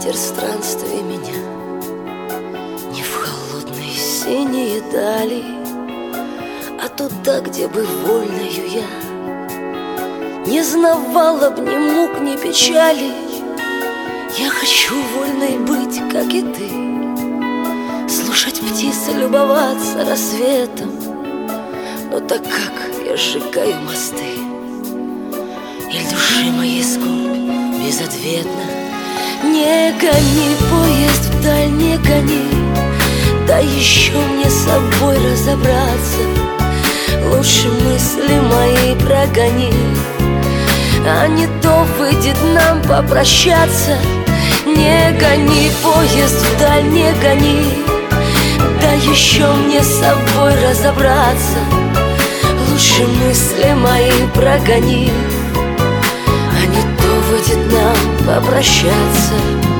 ветер странствий меня не в холодные синие дали, а туда, где бы вольною я не знавала б ни мук, ни печали. Я хочу вольной быть, как и ты, слушать птиц, любоваться рассветом. Но так как я сжигаю мосты, и души моей скорбь безответна, не гони поезд вдаль, не гони, дай еще мне с собой разобраться. Лучше мысли мои прогони, а не то выйдет нам попрощаться. Не гони поезд вдаль, не гони, дай еще мне с собой разобраться. Лучше мысли мои прогони, а не то выйдет нам попрощаться.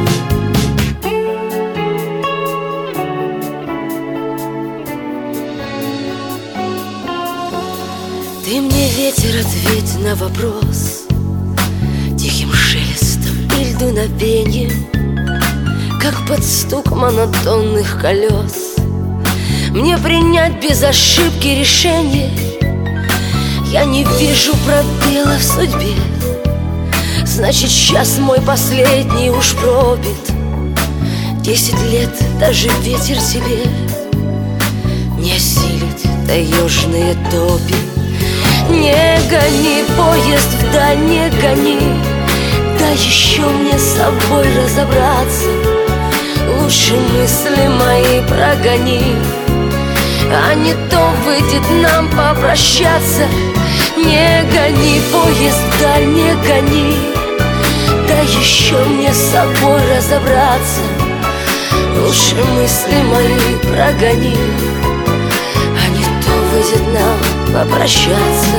Ты мне, ветер, ответь на вопрос тихим шелестом и дуновеньем, как под стук монотонных колес. Мне принять без ошибки решение. Я не вижу пробела в судьбе, значит, час мой последний уж пробит. 10 лет даже ветер тебе не осилит таежные топи. Не гони поезд вдаль, не гони, дай еще мне с собой разобраться. Лучше мысли мои прогони, а не то выйдет нам попрощаться. Не гони поезд вдаль, не гони, дай еще мне с собой разобраться. Лучше мысли мои прогони, а не то выйдет нам попрощаться.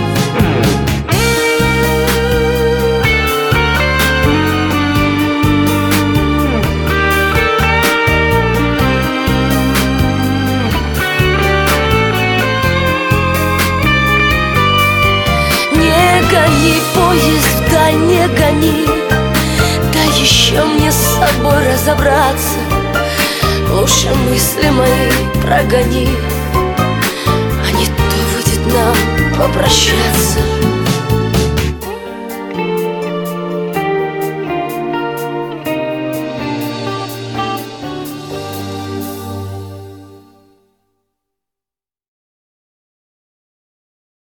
Не гони поезд вдаль, не гони, дай еще мне с собой разобраться. Лучше мысли мои прогони, а не то выйдет нам попрощаться.